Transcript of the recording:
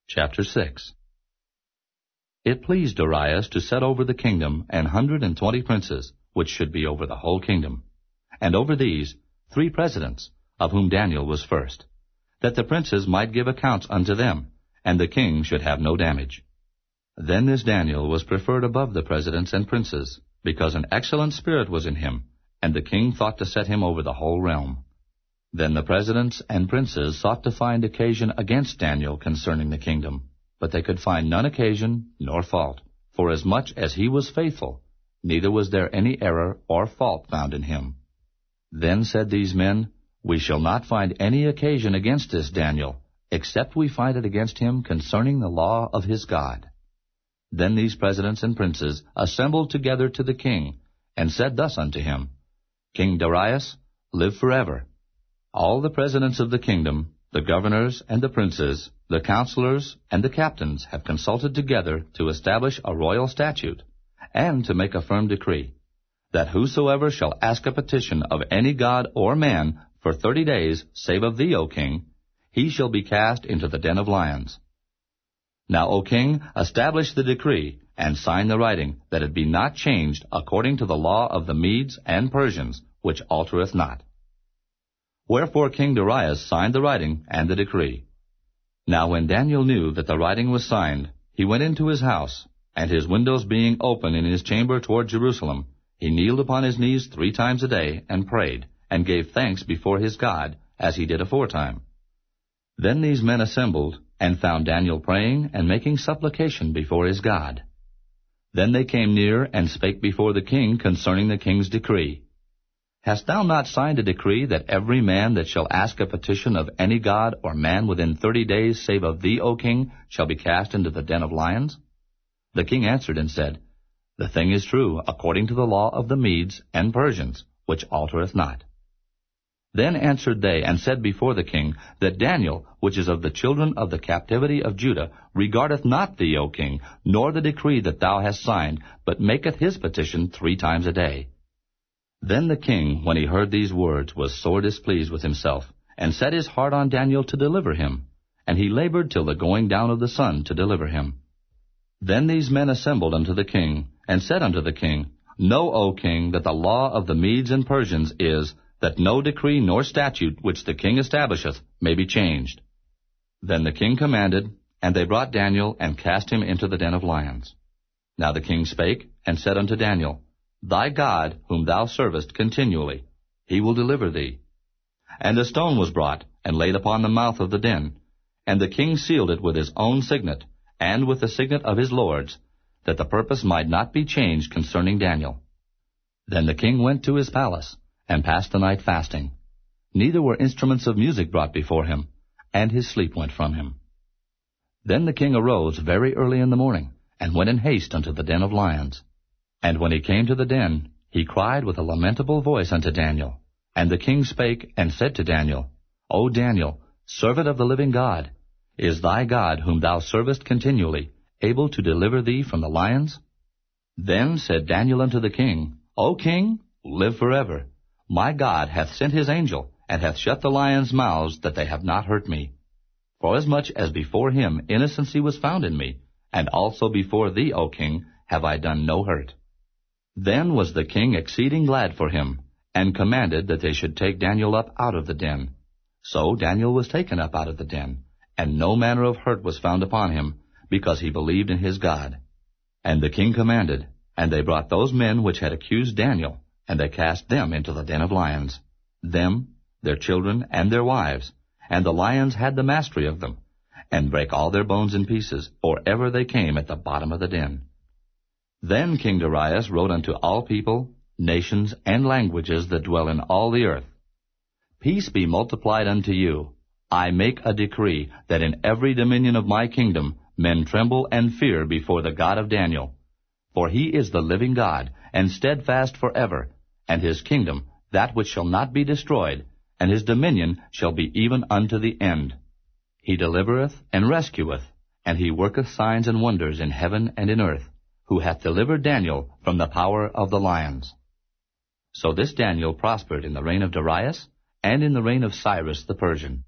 Chapter 6. It pleased Darius to set over the kingdom 120 princes, which should be over the whole kingdom, and over these 3 presidents, of whom Daniel was first, that the princes might give accounts unto them, and the king should have no damage. Then this Daniel was preferred above the presidents and princes, because an excellent spirit was in him, and the king thought to set him over the whole realm. Then the presidents and princes sought to find occasion against Daniel concerning the kingdom, but they could find none occasion nor fault, forasmuch as he was faithful, neither was there any error or fault found in him. Then said these men, We shall not find any occasion against this Daniel, except we find it against him concerning the law of his God. Then these presidents and princes assembled together to the king, and said thus unto him, King Darius, live forever. All the presidents of the kingdom, the governors and the princes, the counselors and the captains have consulted together to establish a royal statute, and to make a firm decree, that whosoever shall ask a petition of any god or man for 30 days, save of thee, O king, he shall be cast into the den of lions. Now, O king, establish the decree, and sign the writing, that it be not changed according to the law of the Medes and Persians, which altereth not. Wherefore King Darius signed the writing and the decree. Now when Daniel knew that the writing was signed, he went into his house, and his windows being open in his chamber toward Jerusalem, he kneeled upon his knees 3 times a day, and prayed, and gave thanks before his God, as he did aforetime. Then these men assembled, and found Daniel praying and making supplication before his God. Then they came near, and spake before the king concerning the king's decree. Hast thou not signed a decree that every man that shall ask a petition of any god or man within 30 days, save of thee, O king, shall be cast into the den of lions? The king answered and said, The thing is true, according to the law of the Medes and Persians, which altereth not. Then answered they, and said before the king, that Daniel, which is of the children of the captivity of Judah, regardeth not thee, O king, nor the decree that thou hast signed, but maketh his petition 3 times a day. Then the king, when he heard these words, was sore displeased with himself, and set his heart on Daniel to deliver him. And he labored till the going down of the sun to deliver him. Then these men assembled unto the king, and said unto the king, Know, O king, that the law of the Medes and Persians is, that no decree nor statute which the king establisheth may be changed. Then the king commanded, and they brought Daniel, and cast him into the den of lions. Now the king spake, and said unto Daniel, Thy God, whom thou servest continually, he will deliver thee. And a stone was brought, and laid upon the mouth of the den. And the king sealed it with his own signet, and with the signet of his lords, that the purpose might not be changed concerning Daniel. Then the king went to his palace, and passed the night fasting. Neither were instruments of music brought before him, and his sleep went from him. Then the king arose very early in the morning, and went in haste unto the den of lions. And when he came to the den, he cried with a lamentable voice unto Daniel. And the king spake, and said to Daniel, O Daniel, servant of the living God, is thy God, whom thou servest continually, able to deliver thee from the lions? Then said Daniel unto the king, O king, live forever. My God hath sent his angel, and hath shut the lions' mouths, that they have not hurt me. Forasmuch as before him innocency was found in me, and also before thee, O king, have I done no hurt. Then was the king exceeding glad for him, and commanded that they should take Daniel up out of the den. So Daniel was taken up out of the den, and no manner of hurt was found upon him, because he believed in his God. And the king commanded, and they brought those men which had accused Daniel, and they cast them into the den of lions, them, their children, and their wives, and the lions had the mastery of them, and brake all their bones in pieces, or ever they came at the bottom of the den. Then King Darius wrote unto all people, nations, and languages that dwell in all the earth, Peace be multiplied unto you. I make a decree, that in every dominion of my kingdom men tremble and fear before the God of Daniel. For he is the living God, and steadfast forever, and his kingdom that which shall not be destroyed, and his dominion shall be even unto the end. He delivereth and rescueth, and he worketh signs and wonders in heaven and in earth, who hath delivered Daniel from the power of the lions. So this Daniel prospered in the reign of Darius, and in the reign of Cyrus the Persian.